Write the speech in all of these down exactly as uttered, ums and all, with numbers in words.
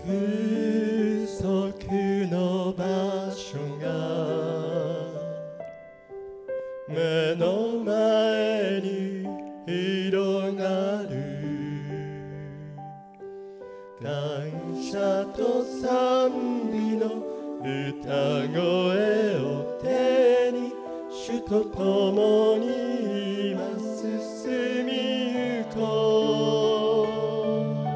約束の場所が目の前に広がる。感謝と賛美の歌声を手に主と共に今進みゆこう。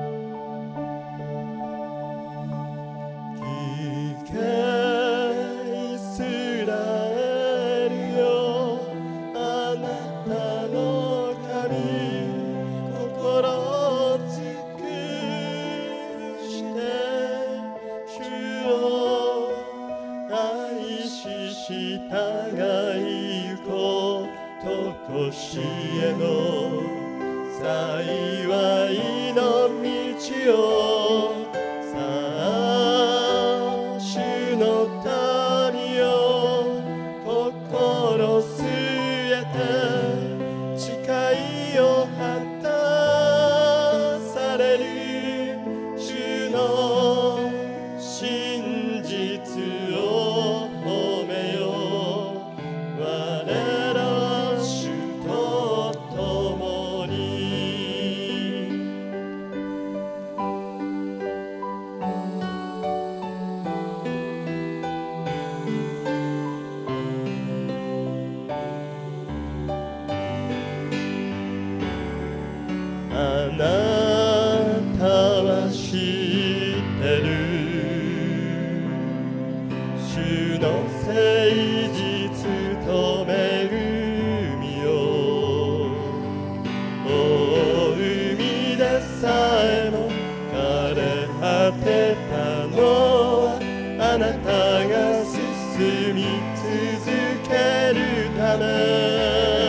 聞けイスラエルよ、あなたの神、心尽くして主を愛し従いゆこう。常しえの幸いの道を、さあ主の民よ、心据えて誓いを果たされる。主の真実を褒めよう。我らは主と共に。あなたは知ってる。主の誠実と恵みよ。お海でさえも枯れ果てたのは、あなたが進み続けるため。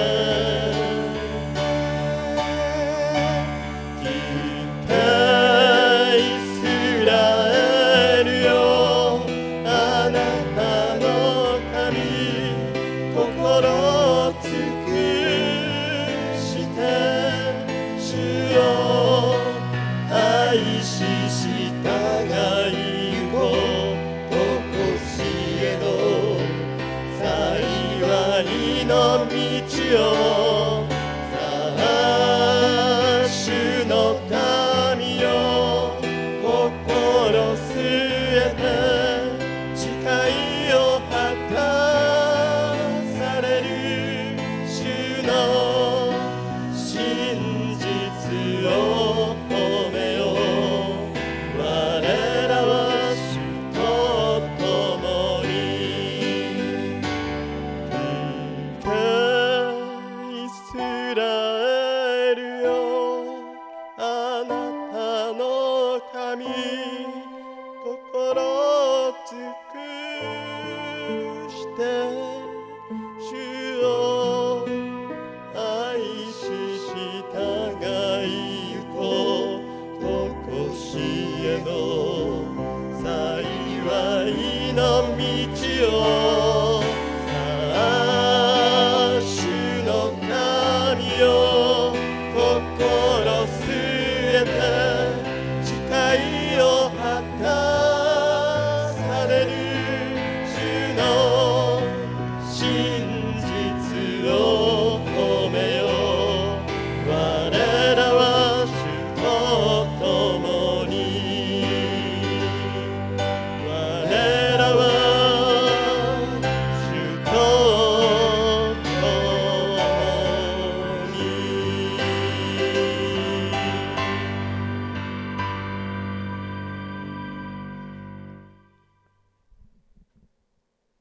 心尽くして主を愛し従いゆこう。常しえの幸いの道を、さあ主の民よ、心据えて誓いを果た主の真実を褒めよう。我らは主と共に。聞けイスラエルよ、あなたの神、心尽くして主を愛し従いゆこう。常しえの